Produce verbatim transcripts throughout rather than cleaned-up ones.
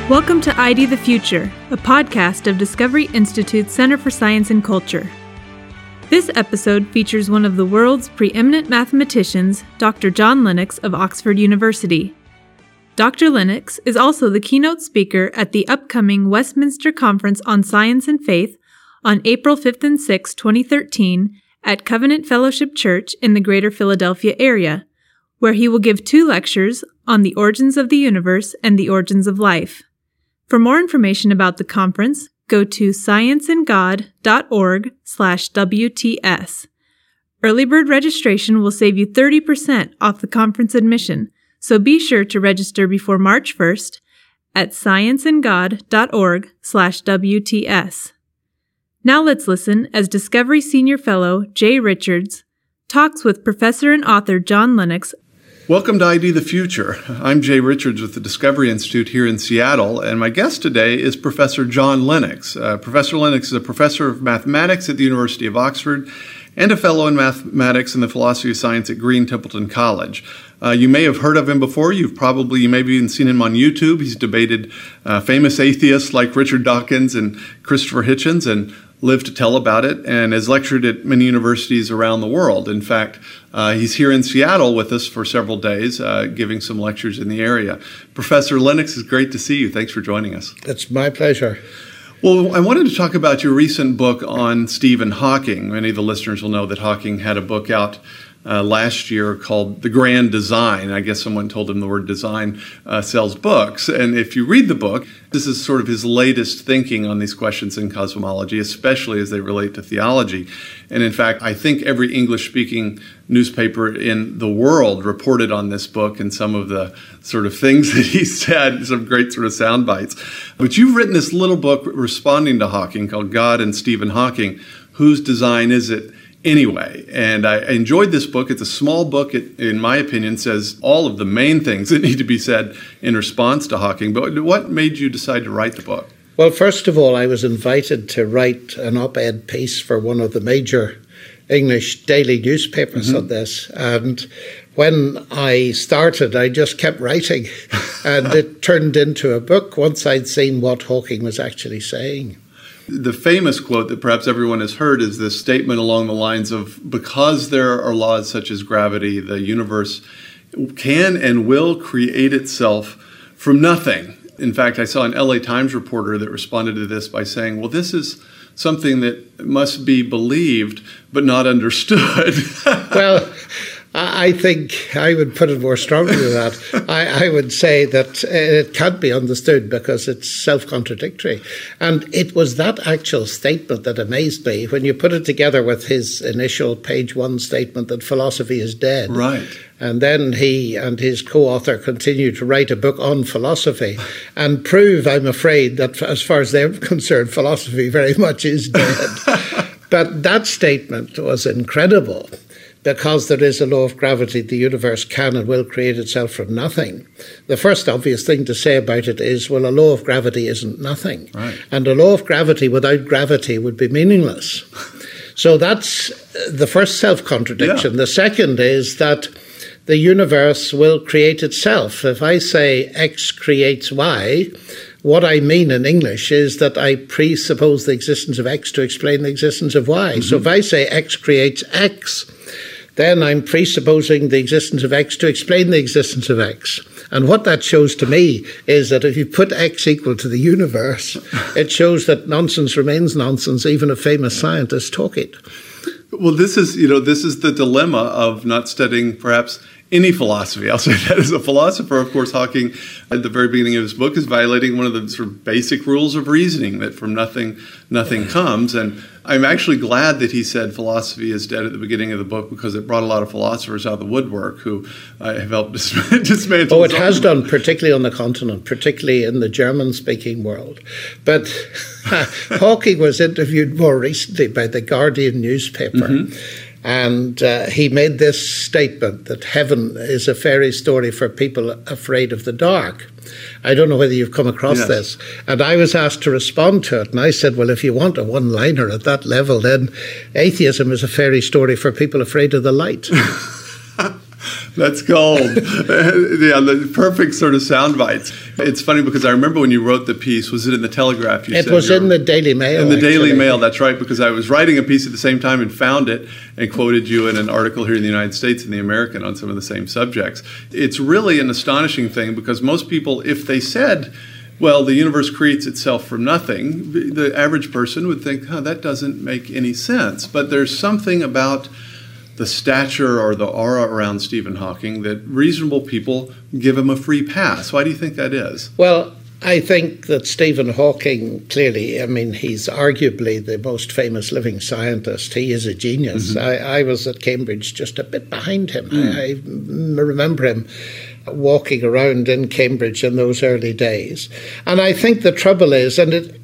Welcome to I D the Future, a podcast of Discovery Institute's Center for Science and Culture. This episode features one of the world's preeminent mathematicians, Doctor John Lennox of Oxford University. Doctor Lennox is also the keynote speaker at the upcoming Westminster Conference on Science and Faith on April fifth and sixth, twenty thirteen, at Covenant Fellowship Church in the Greater Philadelphia area, where he will give two lectures on the origins of the universe and the origins of life. For more information about the conference, go to scienceandgod.org slash WTS. Early bird registration will save you thirty percent off the conference admission, so be sure to register before March first at scienceandgod.org slash WTS. Now let's listen as Discovery Senior Fellow Jay Richards talks with Professor and author John Lennox. Welcome to I D the Future. I'm Jay Richards with the Discovery Institute here in Seattle, and my guest today is Professor John Lennox. Uh, Professor Lennox is a professor of mathematics at the University of Oxford and a fellow in mathematics and the philosophy of science at Green Templeton College. Uh, you may have heard of him before. You've probably, you maybe even seen him on YouTube. He's debated uh, famous atheists like Richard Dawkins and Christopher Hitchens and lived to tell about it, and has lectured at many universities around the world. In fact, uh, he's here in Seattle with us for several days, uh, giving some lectures in the area. Professor Lennox, it's great to see you. Thanks for joining us. It's my pleasure. Well, I wanted to talk about your recent book on Stephen Hawking. Many of the listeners will know that Hawking had a book out Uh, last year called The Grand Design. I guess someone told him the word design uh, sells books. And if you read the book, this is sort of his latest thinking on these questions in cosmology, especially as they relate to theology. And in fact, I think every English-speaking newspaper in the world reported on this book and some of the sort of things that he said, some great sort of sound bites. But you've written this little book responding to Hawking called God and Stephen Hawking. Whose design is it anyway? And I enjoyed this book. It's a small book. It, in my opinion, says all of the main things that need to be said in response to Hawking. But what made you decide to write the book? Well, first of all, I was invited to write an op-ed piece for one of the major English daily newspapers mm-hmm. on this. And when I started, I just kept writing. And it turned into a book once I'd seen what Hawking was actually saying. The famous quote that perhaps everyone has heard is this statement along the lines of, because there are laws such as gravity, the universe can and will create itself from nothing. In fact, I saw an L A Times reporter that responded to this by saying, well, this is something that must be believed but not understood. Well, I think I would put it more strongly than that. I, I would say that it can't be understood because it's self-contradictory. And it was that actual statement that amazed me when you put it together with his initial page one statement that philosophy is dead. Right. And then he and his co-author continued to write a book on philosophy and prove, I'm afraid, that as far as they're concerned, philosophy very much is dead. But that statement was incredible. Because there is a law of gravity, the universe can and will create itself from nothing. The first obvious thing to say about it is, well, a law of gravity isn't nothing. Right. And a law of gravity without gravity would be meaningless. So that's the first self-contradiction. Yeah. The second is that the universe will create itself. If I say X creates Y, what I mean in English is that I presuppose the existence of X to explain the existence of Y. Mm-hmm. So if I say X creates X, then I'm presupposing the existence of X to explain the existence of X. And what that shows to me is that if you put X equal to the universe, it shows that nonsense remains nonsense, even if famous scientists talk it. Well, this is, you know, this is the dilemma of not studying perhaps any philosophy. I'll say that as a philosopher. Of course, Hawking, at the very beginning of his book, is violating one of the sort of basic rules of reasoning, that from nothing, nothing comes. And I'm actually glad that he said philosophy is dead at the beginning of the book, because it brought a lot of philosophers out of the woodwork who uh, have helped dis- dismantle. Oh, it has done, particularly on the continent, particularly in the German-speaking world. But Hawking was interviewed more recently by the Guardian newspaper. Mm-hmm. And uh, he made this statement that heaven is a fairy story for people afraid of the dark. I don't know whether you've come across yes. this. And I was asked to respond to it. And I said, well, if you want a one-liner at that level, then atheism is a fairy story for people afraid of the light. That's gold. Yeah, the perfect sort of sound bites. It's funny because I remember when you wrote the piece, was it in the Telegraph? You it said was in the Daily Mail. In the actually. Daily Mail, that's right, because I was writing a piece at the same time and found it and quoted you in an article here in the United States in the American on some of the same subjects. It's really an astonishing thing because most people, if they said, well, the universe creates itself from nothing, the average person would think, huh, that doesn't make any sense. But there's something about the stature or the aura around Stephen Hawking that reasonable people give him a free pass. Why do you think that is? Well, I think that Stephen Hawking, clearly, I mean, he's arguably the most famous living scientist. He is a genius. Mm-hmm. I, I was at Cambridge just a bit behind him. Mm. I, I remember him walking around in Cambridge in those early days. And I think the trouble is, and it,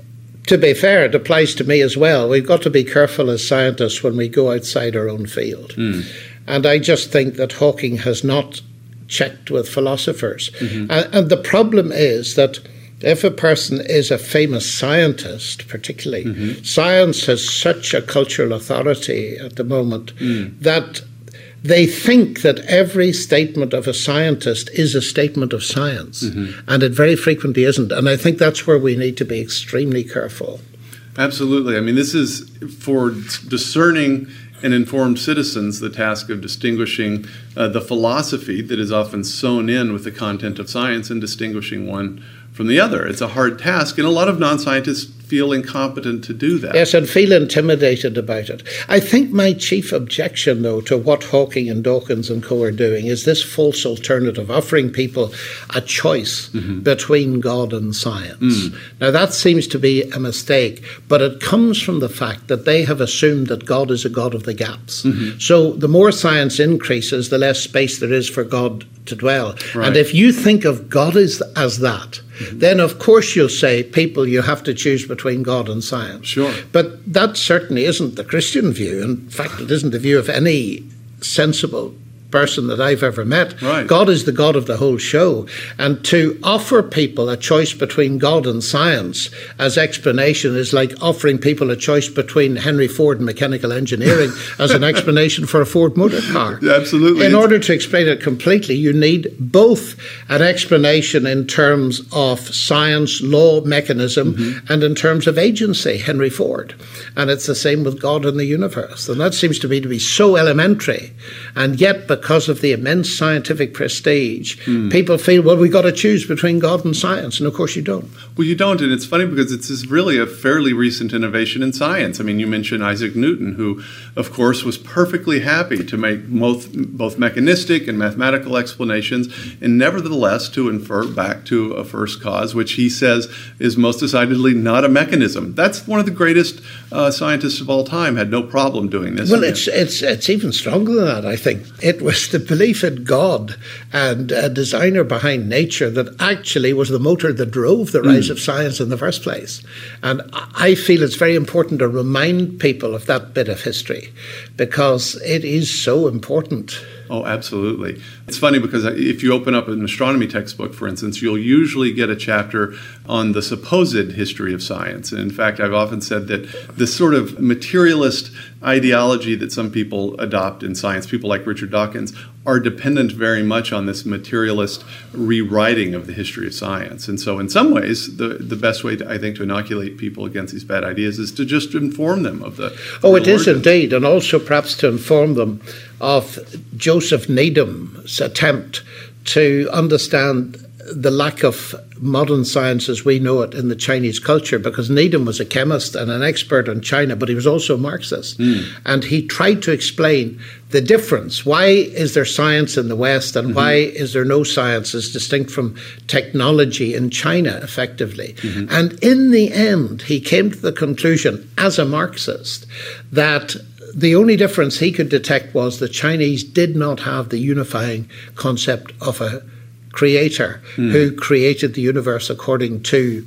to be fair, it applies to me as well, we've got to be careful as scientists when we go outside our own field. Mm. And I just think that Hawking has not checked with philosophers. Mm-hmm. And, and the problem is that if a person is a famous scientist, particularly, mm-hmm. science has such a cultural authority at the moment mm. that they think that every statement of a scientist is a statement of science, mm-hmm. and it very frequently isn't. And I think that's where we need to be extremely careful. Absolutely. I mean, this is for discerning and informed citizens the task of distinguishing uh, the philosophy that is often sewn in with the content of science and distinguishing one from the other. It's a hard task, and a lot of non-scientists feel incompetent to do that. Yes, and feel intimidated about it. I think my chief objection, though, to what Hawking and Dawkins and co are doing is this false alternative, offering people a choice mm-hmm. between God and science. Mm. Now, that seems to be a mistake, but it comes from the fact that they have assumed that God is a God of the gaps. Mm-hmm. So the more science increases, the less space there is for God to dwell. Right. And if you think of God as, as that, mm-hmm. then of course you'll say, people, you have to choose between God and science. Sure. But that certainly isn't the Christian view. In fact, it isn't the view of any sensible person that I've ever met. Right. God is the God of the whole show. And to offer people a choice between God and science as explanation is like offering people a choice between Henry Ford and mechanical engineering as an explanation for a Ford motor car. Yeah, absolutely. In order to explain it completely, you need both an explanation in terms of science, law, mechanism, mm-hmm. and in terms of agency, Henry Ford. And it's the same with God and the universe. And that seems to me to be so elementary. And yet, because of the immense scientific prestige, mm. people feel, well, we've got to choose between God and science. And of course you don't. Well, you don't. And it's funny because it's this really a fairly recent innovation in science. I mean, you mentioned Isaac Newton, who, of course, was perfectly happy to make both, both mechanistic and mathematical explanations, and nevertheless to infer back to a first cause, which he says is most decidedly not a mechanism. That's one of the greatest uh, scientists of all time, had no problem doing this. Well, it's, it's, it's even stronger than that, I think. It was the belief in God and a designer behind nature that actually was the motor that drove the rise mm. of science in the first place. And I feel it's very important to remind people of that bit of history because it is so important. Oh, absolutely. It's funny because if you open up an astronomy textbook, for instance, you'll usually get a chapter on the supposed history of science. And in fact, I've often said that this sort of materialist ideology that some people adopt in science, people like Richard Dawkins, are dependent very much on this materialist rewriting of the history of science. And so in some ways, the, the best way, to, I think, to inoculate people against these bad ideas is to just inform them of the... the oh, it is origins. Indeed, and also perhaps to inform them of Joseph Needham's attempt to understand the lack of modern science as we know it in the Chinese culture, because Needham was a chemist and an expert on China, but he was also a Marxist. Mm. And he tried to explain the difference. Why is there science in the West and mm-hmm. why is there no science as distinct from technology in China, effectively? Mm-hmm. And in the end, he came to the conclusion, as a Marxist, that the only difference he could detect was the Chinese did not have the unifying concept of a creator mm. who created the universe according to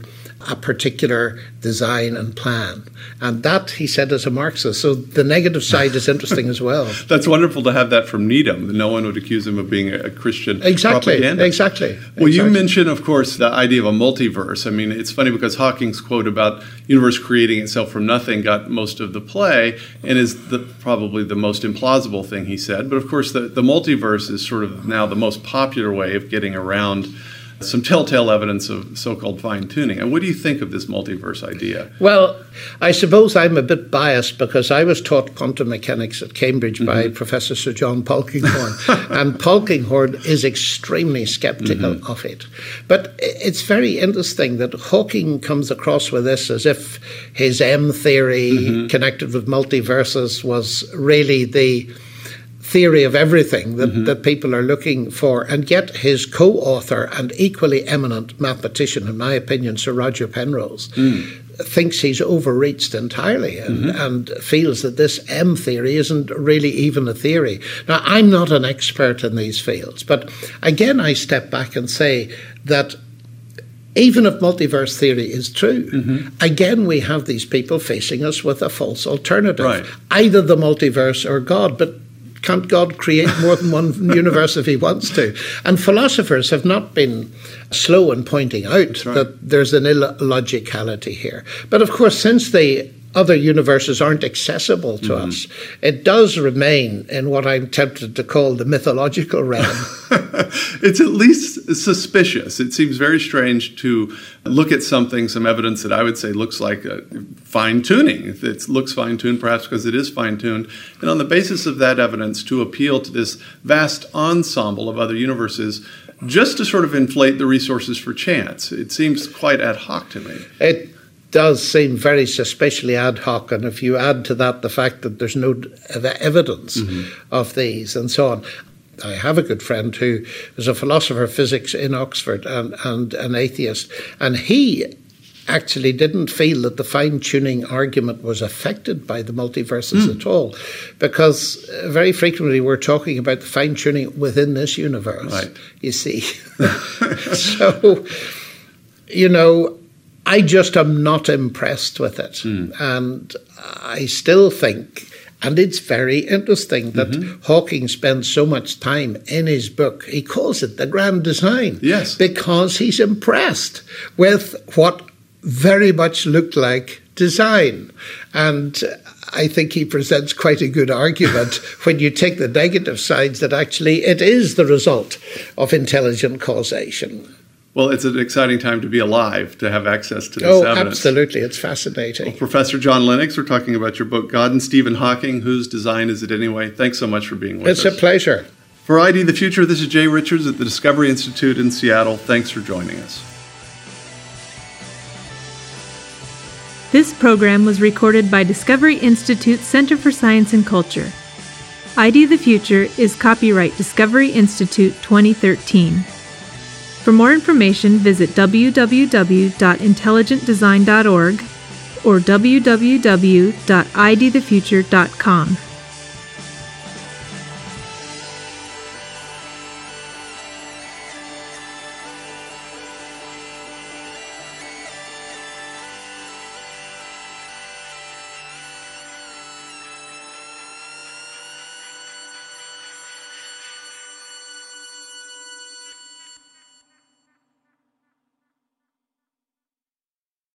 a particular design and plan. And that, he said, is a Marxist. So the negative side is interesting as well. That's wonderful to have that from Needham. No one would accuse him of being a Christian exactly, propaganda. Exactly. Well, exactly. you mentioned, of course, the idea of a multiverse. I mean, it's funny because Hawking's quote about universe creating itself from nothing got most of the play and is the, probably the most implausible thing he said. But, of course, the, the multiverse is sort of now the most popular way of getting around some telltale evidence of so-called fine-tuning. And what do you think of this multiverse idea? Well, I suppose I'm a bit biased because I was taught quantum mechanics at Cambridge mm-hmm. by Professor Sir John Polkinghorne, and Polkinghorne is extremely skeptical mm-hmm. of it. But it's very interesting that Hawking comes across with this as if his M theory mm-hmm. connected with multiverses was really the theory of everything that, mm-hmm. that people are looking for, and yet his co-author and equally eminent mathematician, in my opinion, Sir Roger Penrose, mm. thinks he's overreached entirely and, mm-hmm. and feels that this M theory isn't really even a theory. Now, I'm not an expert in these fields, but again, I step back and say that even if multiverse theory is true, mm-hmm. again, we have these people facing us with a false alternative, right. either the multiverse or God, but can't God create more than one universe if he wants to? And philosophers have not been slow in pointing out right. that there's an illogicality here. But of course, since the other universes aren't accessible to mm-hmm. us, it does remain in what I'm tempted to call the mythological realm. It's at least suspicious. It seems very strange to look at something, some evidence that I would say looks like a fine-tuning. It looks fine-tuned perhaps because it is fine-tuned. And on the basis of that evidence, to appeal to this vast ensemble of other universes just to sort of inflate the resources for chance. It seems quite ad hoc to me. It does seem very suspiciously ad hoc, and if you add to that the fact that there's no evidence mm-hmm. of these and so on. I have a good friend who is a philosopher of physics in Oxford and, and an atheist, and he actually didn't feel that the fine-tuning argument was affected by the multiverses mm. at all, because very frequently we're talking about the fine-tuning within this universe, right. you see. So, you know, I just am not impressed with it. Mm. And I still think, and it's very interesting that mm-hmm. Hawking spends so much time in his book, he calls it the grand design. Yes. Because he's impressed with what very much looked like design. And I think he presents quite a good argument when you take the negative sides that actually it is the result of intelligent causation. Well, it's an exciting time to be alive, to have access to this oh, evidence. Oh, absolutely. It's fascinating. Well, Professor John Lennox, we're talking about your book, God and Stephen Hawking, Whose Design Is It Anyway? Thanks so much for being with it's us. It's a pleasure. For I D the Future, this is Jay Richards at the Discovery Institute in Seattle. Thanks for joining us. This program was recorded by Discovery Institute Center for Science and Culture. I D the Future is copyright Discovery Institute twenty thirteen. For more information, visit w w w dot intelligent design dot org or w w w dot i d the future dot com.